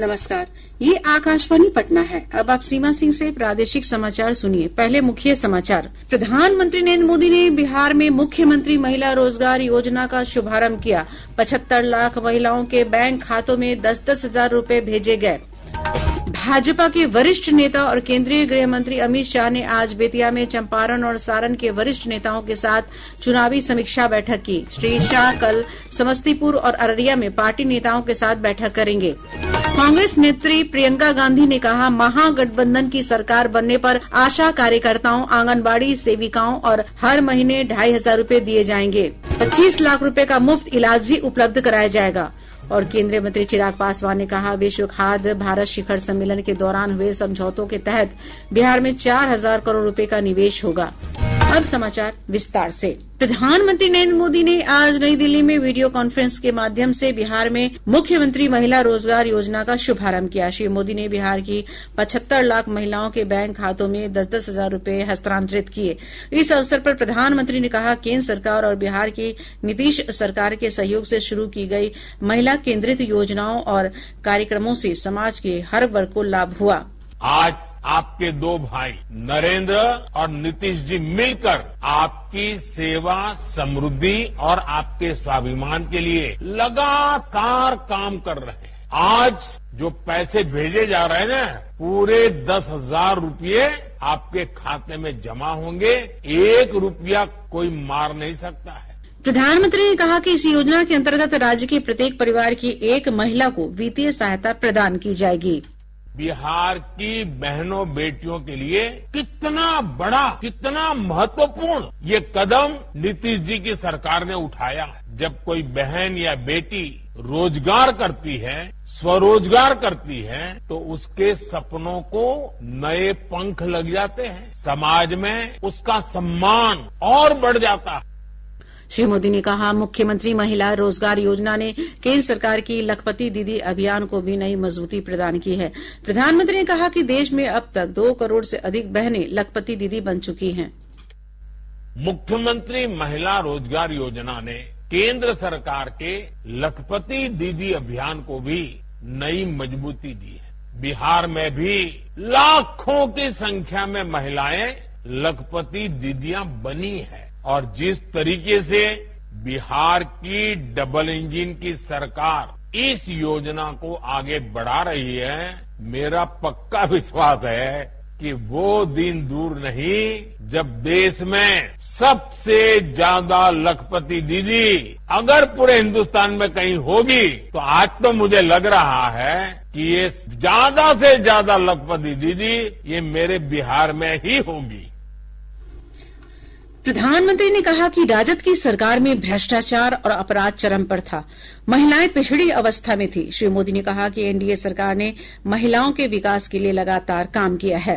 नमस्कार, ये आकाशवाणी पटना है। अब आप सीमा सिंह से प्रादेशिक समाचार सुनिए। पहले मुख्य समाचार। प्रधानमंत्री नरेंद्र मोदी ने बिहार में मुख्यमंत्री महिला रोजगार योजना का शुभारंभ किया। 75 लाख महिलाओं के बैंक खातों में 10-10 हजार रूपये भेजे गए। भाजपा के वरिष्ठ नेता और केंद्रीय गृह मंत्री अमित शाह ने आज बेतिया में चंपारण और सारण के वरिष्ठ नेताओं के साथ चुनावी समीक्षा बैठक की। श्री शाह कल समस्तीपुर और अररिया में पार्टी नेताओं के साथ बैठक करेंगे। कांग्रेस नेत्री प्रियंका गांधी ने कहा, महागठबंधन की सरकार बनने पर आशा कार्यकर्ताओं, आंगनबाड़ी सेविकाओं और हर महीने 2500 रूपये दिए जाएंगे। 25 लाख रूपये का मुफ्त इलाज भी उपलब्ध कराया जाएगा। और केंद्रीय मंत्री चिराग पासवान ने कहा, विश्व खाद्य भारत शिखर सम्मेलन के दौरान हुए समझौतों के तहत बिहार में 4000 करोड़ रुपए का निवेश होगा। अब समाचार विस्तार से। प्रधानमंत्री नरेंद्र मोदी ने आज नई दिल्ली में वीडियो कॉन्फ्रेंस के माध्यम से बिहार में मुख्यमंत्री महिला रोजगार योजना का शुभारंभ किया। श्री मोदी ने बिहार की 75 लाख महिलाओं के बैंक खातों में 10-10 हजार रूपये हस्तांतरित किए। इस अवसर पर प्रधानमंत्री ने कहा, केंद्र सरकार और बिहार की नीतीश सरकार के सहयोग से शुरू की गई महिला केंद्रित योजनाओं और कार्यक्रमों से समाज के हर वर्ग को लाभ हुआ। आज आपके दो भाई नरेंद्र और नीतीश जी मिलकर आपकी सेवा, समृद्धि और आपके स्वाभिमान के लिए लगातार काम कर रहे हैं। आज जो पैसे भेजे जा रहे हैं ना, पूरे 10,000 रूपये आपके खाते में जमा होंगे। 1 रुपया कोई मार नहीं सकता है। प्रधानमंत्री ने कहा कि इस योजना के अंतर्गत राज्य के प्रत्येक परिवार की एक महिला को वित्तीय सहायता प्रदान की जाएगी। बिहार की बहनों बेटियों के लिए कितना बड़ा, कितना महत्वपूर्ण ये कदम नीतीश जी की सरकार ने उठाया। जब कोई बहन या बेटी रोजगार करती है, स्वरोजगार करती है, तो उसके सपनों को नए पंख लग जाते हैं। समाज में उसका सम्मान और बढ़ जाता है। श्री मोदी ने कहा, मुख्यमंत्री महिला रोजगार योजना ने केंद्र सरकार की लखपति दीदी अभियान को भी नई मजबूती प्रदान की है। प्रधानमंत्री ने कहा कि देश में अब तक 2 करोड़ से अधिक बहनें लखपति दीदी बन चुकी हैं। मुख्यमंत्री महिला रोजगार योजना ने केंद्र सरकार के लखपति दीदी अभियान को भी नई मजबूती दी है। बिहार में भी लाखों की संख्या में महिलाएं लखपति दीदियां बनी है। और जिस तरीके से बिहार की डबल इंजन की सरकार इस योजना को आगे बढ़ा रही है, मेरा पक्का विश्वास है कि वो दिन दूर नहीं जब देश में सबसे ज्यादा लखपति दीदी अगर पूरे हिंदुस्तान में कहीं होगी, तो आज तो मुझे लग रहा है कि ये ज्यादा से ज्यादा लखपति दीदी ये मेरे बिहार में ही होगी। प्रधानमंत्री ने कहा कि राजद की सरकार में भ्रष्टाचार और अपराध चरम पर था। महिलाएं पिछड़ी अवस्था में थी। श्री मोदी ने कहा कि एनडीए सरकार ने महिलाओं के विकास के लिए लगातार काम किया है।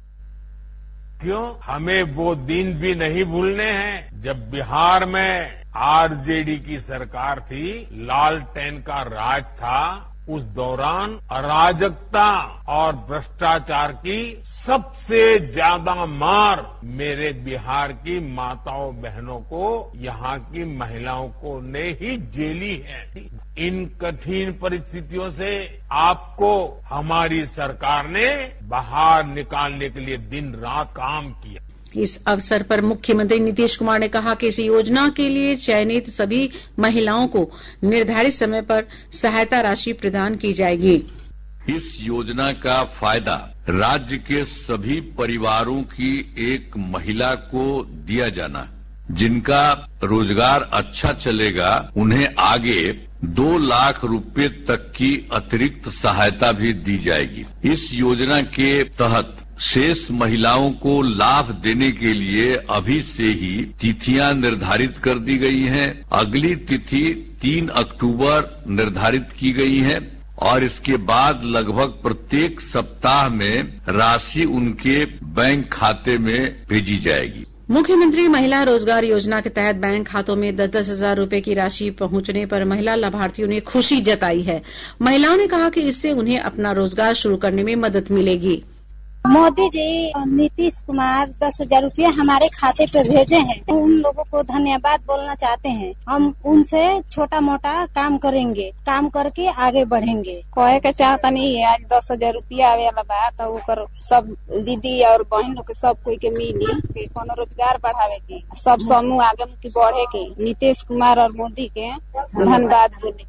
क्यों? हमें वो दिन भी नहीं भूलने हैं जब बिहार में आरजेडी की सरकार थी, लालटेन का राज था। उस दौरान अराजकता और भ्रष्टाचार की सबसे ज्यादा मार मेरे बिहार की माताओं बहनों को, यहाँ की महिलाओं को ने ही झेली है। इन कठिन परिस्थितियों से आपको हमारी सरकार ने बाहर निकालने के लिए दिन रात काम किया। इस अवसर पर मुख्यमंत्री नीतीश कुमार ने कहा कि इस योजना के लिए चयनित सभी महिलाओं को निर्धारित समय पर सहायता राशि प्रदान की जाएगी। इस योजना का फायदा राज्य के सभी परिवारों की एक महिला को दिया जाना। जिनका रोजगार अच्छा चलेगा उन्हें आगे 2 लाख रुपए तक की अतिरिक्त सहायता भी दी जाएगी। इस योजना के तहत शेष महिलाओं को लाभ देने के लिए अभी से ही तिथियां निर्धारित कर दी गई हैं। अगली तिथि 3 अक्टूबर निर्धारित की गई है और इसके बाद लगभग प्रत्येक सप्ताह में राशि उनके बैंक खाते में भेजी जाएगी। मुख्यमंत्री महिला रोजगार योजना के तहत बैंक खातों में 10-10 हजार रूपये की राशि पहुंचने पर महिला लाभार्थियों ने खुशी जताई है। महिलाओं ने कहा कि इससे उन्हें अपना रोजगार शुरू करने में मदद मिलेगी। मोदी जी नीतीश कुमार 10,000 रुपया हमारे खाते पे भेजे हैं। उन लोगों को धन्यवाद बोलना चाहते हैं। हम उनसे छोटा मोटा काम करेंगे, काम करके आगे बढ़ेंगे। कहे के चाहता नहीं है आज 10,000 रुपया आवे वाला बा तो ओकर सब दीदी और बहन लोग के सब कोई के मिली के कोनो रोजगार बढ़ावे की सब समूह आगे मुखी बढ़े की नीतीश कुमार और मोदी के धन्यवाद बोले।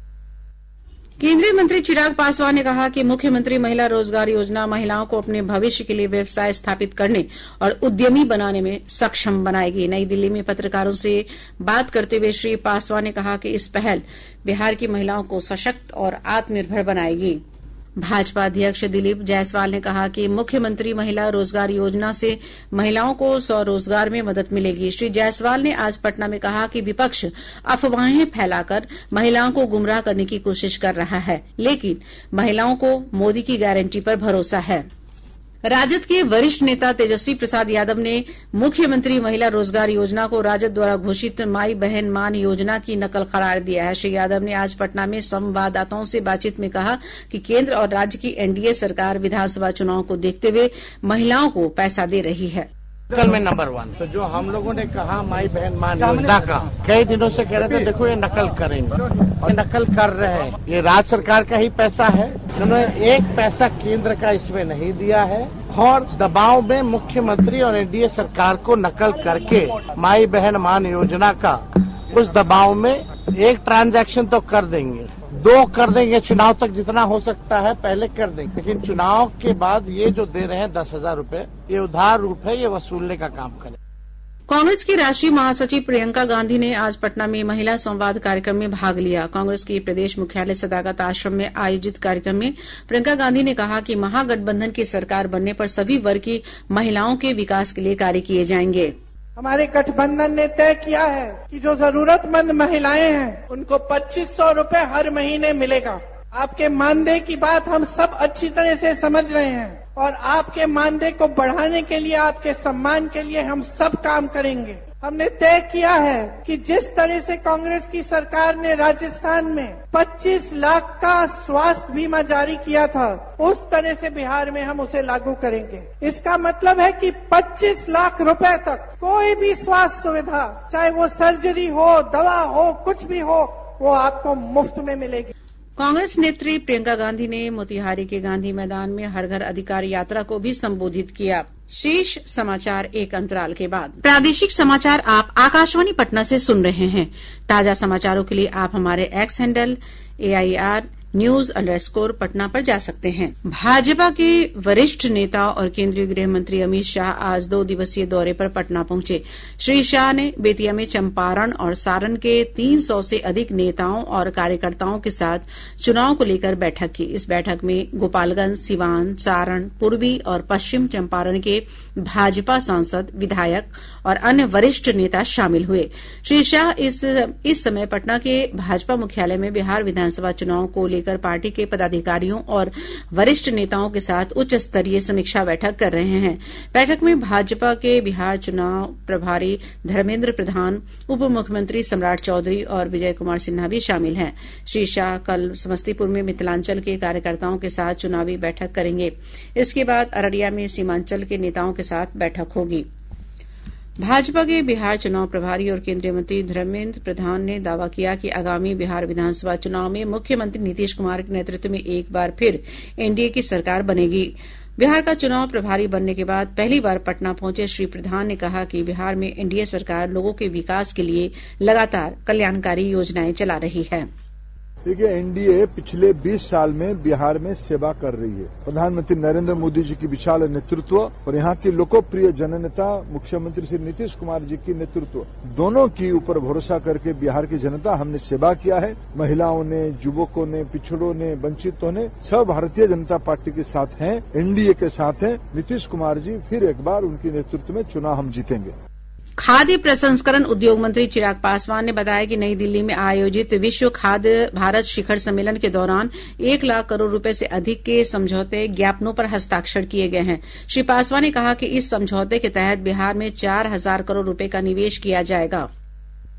केंद्रीय मंत्री चिराग पासवान ने कहा कि मुख्यमंत्री महिला रोजगार योजना महिलाओं को अपने भविष्य के लिए व्यवसाय स्थापित करने और उद्यमी बनाने में सक्षम बनाएगी। नई दिल्ली में पत्रकारों से बात करते हुए श्री पासवान ने कहा कि इस पहल बिहार की महिलाओं को सशक्त और आत्मनिर्भर बनाएगी। भाजपा अध्यक्ष दिलीप जायसवाल ने कहा कि मुख्यमंत्री महिला रोजगार योजना से महिलाओं को स्वरोजगार में मदद मिलेगी। श्री जायसवाल ने आज पटना में कहा कि विपक्ष अफवाहें फैलाकर महिलाओं को गुमराह करने की कोशिश कर रहा है, लेकिन महिलाओं को मोदी की गारंटी पर भरोसा है। राजद के वरिष्ठ नेता तेजस्वी प्रसाद यादव ने मुख्यमंत्री महिला रोजगार योजना को राजद द्वारा घोषित माई बहन मान योजना की नकल करार दिया है। श्री यादव ने आज पटना में संवाददाताओं से बातचीत में कहा कि केंद्र और राज्य की एनडीए सरकार विधानसभा चुनाव को देखते हुए महिलाओं को पैसा दे रही है। नकल में नंबर 1 तो जो हम लोगों ने कहा माई बहन मान योजना का कई दिनों से कह रहे थे देखो ये नकल करेंगे और नकल कर रहे हैं। ये राज्य सरकार का ही पैसा है, उन्होंने एक पैसा केंद्र का इसमें नहीं दिया है और दबाव में मुख्यमंत्री और एनडीए सरकार को नकल करके माई बहन मान योजना का उस दबाव में एक ट्रांजैक्शन तो कर देंगे, 2 कर देंगे, चुनाव तक जितना हो सकता है पहले कर देंगे, लेकिन चुनाव के बाद ये जो दे रहे हैं 10,000 रूपये ये उधार रूप है, ये वसूलने का काम करें। कांग्रेस की राष्ट्रीय महासचिव प्रियंका गांधी ने आज पटना में महिला संवाद कार्यक्रम में भाग लिया। कांग्रेस के प्रदेश मुख्यालय सदाकत आश्रम में आयोजित कार्यक्रम में प्रियंका गांधी ने कहा कि महागठबंधन की सरकार बनने पर सभी वर्ग की महिलाओं के विकास के लिए कार्य किए जाएंगे। हमारे गठबंधन ने तय किया है कि जो जरूरतमंद महिलाएं हैं उनको 2,500 रूपये हर महीने मिलेगा। आपके मानदेय की बात हम सब अच्छी तरह से समझ रहे हैं और आपके मानदेय को बढ़ाने के लिए, आपके सम्मान के लिए हम सब काम करेंगे। हमने तय किया है कि जिस तरह से कांग्रेस की सरकार ने राजस्थान में 25 लाख का स्वास्थ्य बीमा जारी किया था, उस तरह से बिहार में हम उसे लागू करेंगे। इसका मतलब है कि 25 लाख रुपए तक कोई भी स्वास्थ्य सुविधा, चाहे वो सर्जरी हो, दवा हो, कुछ भी हो, वो आपको मुफ्त में मिलेगी। कांग्रेस नेत्री प्रियंका गांधी ने मोतिहारी के गांधी मैदान में हर घर अधिकार यात्रा को भी संबोधित किया। शेष समाचार एक अंतराल के बाद। प्रादेशिक समाचार आप आकाशवाणी पटना से सुन रहे हैं। ताजा समाचारों के लिए आप हमारे X handle AIR News_ Patna पर जा सकते हैं। भाजपा के वरिष्ठ नेता और केंद्रीय गृह मंत्री अमित शाह आज 2 दिवसीय दौरे पर पटना पहुंचे। श्री शाह ने बेतिया में चंपारण और सारण के 300 से अधिक नेताओं और कार्यकर्ताओं के साथ चुनाव को लेकर बैठक की। इस बैठक में गोपालगंज, सिवान, सारण, पूर्वी और पश्चिम चंपारण के भाजपा सांसद, विधायक और अन्य वरिष्ठ नेता शामिल हुए। श्री शाह इस समय पटना के भाजपा मुख्यालय में बिहार विधानसभा चुनाव को लेकर पार्टी के पदाधिकारियों और वरिष्ठ नेताओं के साथ उच्च स्तरीय समीक्षा बैठक कर रहे हैं। बैठक में भाजपा के बिहार चुनाव प्रभारी धर्मेंद्र प्रधान, उप मुख्यमंत्री सम्राट चौधरी और विजय कुमार सिन्हा भी शामिल हैं। श्री शाह कल समस्तीपुर में मिथिलांचल के कार्यकर्ताओं के साथ चुनावी बैठक करेंगे। इसके बाद अररिया में सीमांचल के नेताओं के साथ बैठक होगी। भाजपा के बिहार चुनाव प्रभारी और केंद्रीय मंत्री धर्मेंद्र प्रधान ने दावा किया कि आगामी बिहार विधानसभा चुनाव में मुख्यमंत्री नीतीश कुमार के नेतृत्व में एक बार फिर एनडीए की सरकार बनेगी। बिहार का चुनाव प्रभारी बनने के बाद पहली बार पटना पहुंचे श्री प्रधान ने कहा कि बिहार में एनडीए सरकार लोगों के विकास के लिए लगातार कल्याणकारी योजनाएं चला रही है। देखिए, एनडीए पिछले 20 साल में बिहार में सेवा कर रही है। प्रधानमंत्री नरेंद्र मोदी जी की विशाल नेतृत्व और यहाँ की लोकप्रिय जननेता मुख्यमंत्री श्री नीतीश कुमार जी की नेतृत्व, दोनों की ऊपर भरोसा करके बिहार की जनता हमने सेवा किया है। महिलाओं ने, युवकों ने, पिछड़ों ने, वंचितों ने सब भारतीय जनता पार्टी के साथ हैं, एनडीए के साथ हैं। नीतीश कुमार जी फिर एक बार उनके नेतृत्व में चुनाव हम जीतेंगे। खाद्य प्रसंस्करण उद्योग मंत्री चिराग पासवान ने बताया कि नई दिल्ली में आयोजित विश्व खाद्य भारत शिखर सम्मेलन के दौरान 1 लाख करोड़ रुपए से अधिक के समझौते ज्ञापनों पर हस्ताक्षर किए गए हैं। श्री पासवान ने कहा कि इस समझौते के तहत बिहार में 4,000 करोड़ रुपए का निवेश किया जाएगा।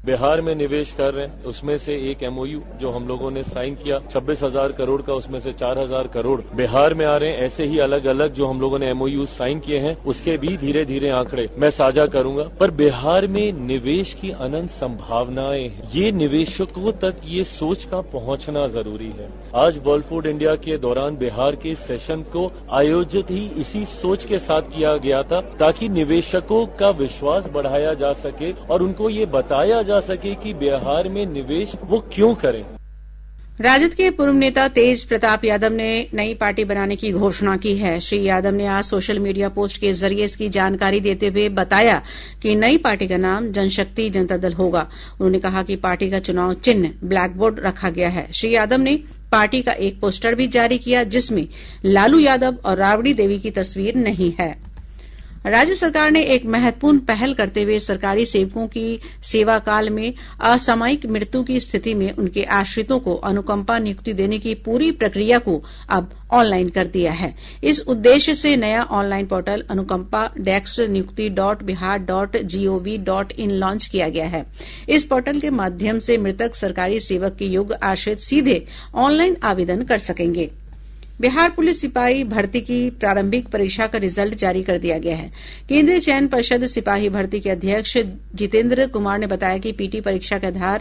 बिहार में निवेश कर रहे हैं। उसमें से एक MOU जो हम लोगों ने साइन किया 26,000 करोड़ का, उसमें से 4,000 करोड़ बिहार में आ रहे हैं। ऐसे ही अलग अलग जो हम लोगों ने MOU साइन किए हैं उसके भी धीरे धीरे आंकड़े मैं साझा करूंगा। पर बिहार में निवेश की अनंत संभावनाएं हैं। ये निवेशकों तक ये सोच का पहुंचना जरूरी है। आज वर्ल्ड फूड इंडिया के दौरान बिहार के सेशन को आयोजित ही इसी सोच के साथ किया गया था, ताकि निवेशकों का विश्वास बढ़ाया जा सके और उनको ये बताया जा सके कि बिहार में निवेश वो क्यों करें। राजद के पूर्व नेता तेज प्रताप यादव ने नई पार्टी बनाने की घोषणा की है। श्री यादव ने आज सोशल मीडिया पोस्ट के जरिए इसकी जानकारी देते हुए बताया कि नई पार्टी का नाम जनशक्ति जनता दल होगा। उन्होंने कहा कि पार्टी का चुनाव चिन्ह ब्लैक बोर्ड रखा गया है। श्री यादव ने पार्टी का एक पोस्टर भी जारी किया जिसमें लालू यादव और राबड़ी देवी की तस्वीर नहीं है। राज्य सरकार ने एक महत्वपूर्ण पहल करते हुए सरकारी सेवकों की सेवा काल में असामयिक मृत्यु की स्थिति में उनके आश्रितों को अनुकंपा नियुक्ति देने की पूरी प्रक्रिया को अब ऑनलाइन कर दिया है। इस उद्देश्य से नया ऑनलाइन पोर्टल अनुकंपा डेस्क नियुक्ति .बिहार.gov.in लॉन्च किया गया है। इस पोर्टल के माध्यम से मृतक सरकारी सेवक के योग्य आश्रित सीधे ऑनलाइन आवेदन कर सकेंगे। बिहार पुलिस सिपाही भर्ती की प्रारंभिक परीक्षा का रिजल्ट जारी कर दिया गया है। केंद्रीय चयन परिषद सिपाही भर्ती के अध्यक्ष जितेंद्र कुमार ने बताया कि पीटी परीक्षा के आधार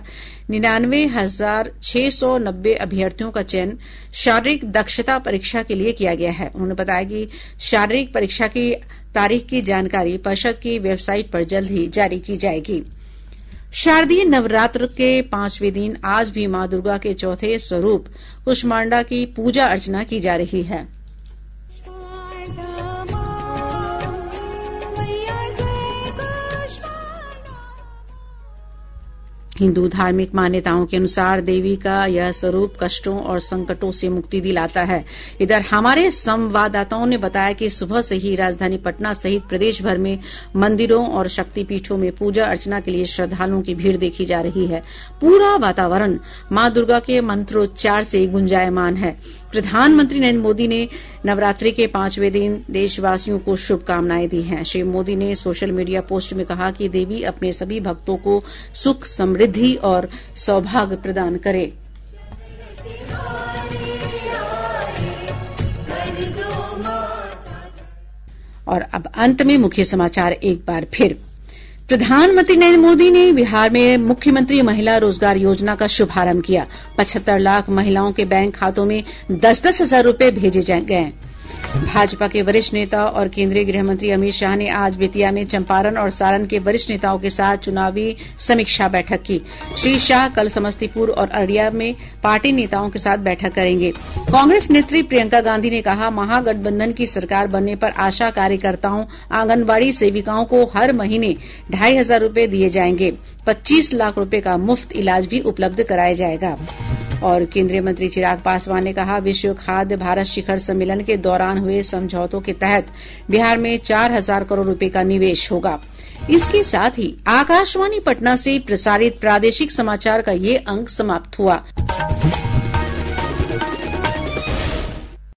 99,690 अभ्यर्थियों का चयन शारीरिक दक्षता परीक्षा के लिए किया गया है। उन्होंने बताया कि शारीरिक परीक्षा की तारीख की जानकारी परिषद की वेबसाइट पर जल्द ही जारी की जाएगी। शारदीय नवरात्र के 5वें दिन आज भी मां दुर्गा के चौथे स्वरूप कुष्मांडा की पूजा अर्चना की जा रही है। हिंदू धार्मिक मान्यताओं के अनुसार देवी का यह स्वरूप कष्टों और संकटों से मुक्ति दिलाता है। इधर हमारे संवाददाताओं ने बताया कि सुबह से ही राजधानी पटना सहित प्रदेश भर में मंदिरों और शक्तिपीठों में पूजा अर्चना के लिए श्रद्धालुओं की भीड़ देखी जा रही है। पूरा वातावरण मां दुर्गा के मंत्रोच्चार से गुंजायमान है। प्रधानमंत्री नरेंद्र मोदी ने नवरात्रि के 5वें दिन देशवासियों को शुभकामनाएं दी हैं। श्री मोदी ने सोशल मीडिया पोस्ट में कहा कि देवी अपने सभी भक्तों को सुख, समृद्धि और सौभाग्य प्रदान करे। और अब अंत में मुख्य समाचार एक बार फिर। प्रधानमंत्री नरेंद्र मोदी ने बिहार में मुख्यमंत्री महिला रोजगार योजना का शुभारंभ किया। 75 लाख महिलाओं के बैंक खातों में 10-10 हजार रूपये भेजे गए। भाजपा के वरिष्ठ नेता और केंद्रीय गृह मंत्री अमित शाह ने आज बेतिया में चंपारण और सारण के वरिष्ठ नेताओं के साथ चुनावी समीक्षा बैठक की। श्री शाह कल समस्तीपुर और अररिया में पार्टी नेताओं के साथ बैठक करेंगे। कांग्रेस नेत्री प्रियंका गांधी ने कहा, महागठबंधन की सरकार बनने पर आशा कार्यकर्ताओं, आंगनबाड़ी सेविकाओं को हर महीने 2,500 रूपये दिए जाएंगे। 25 लाख रूपये का मुफ्त इलाज भी उपलब्ध कराया जाएगा। और केंद्रीय मंत्री चिराग पासवान ने कहा, विश्व खाद्य भारत शिखर सम्मेलन के दौरान हुए समझौतों के तहत बिहार में 4,000 करोड़ रुपए का निवेश होगा। इसके साथ ही आकाशवाणी पटना से प्रसारित प्रादेशिक समाचार का ये अंक समाप्त हुआ।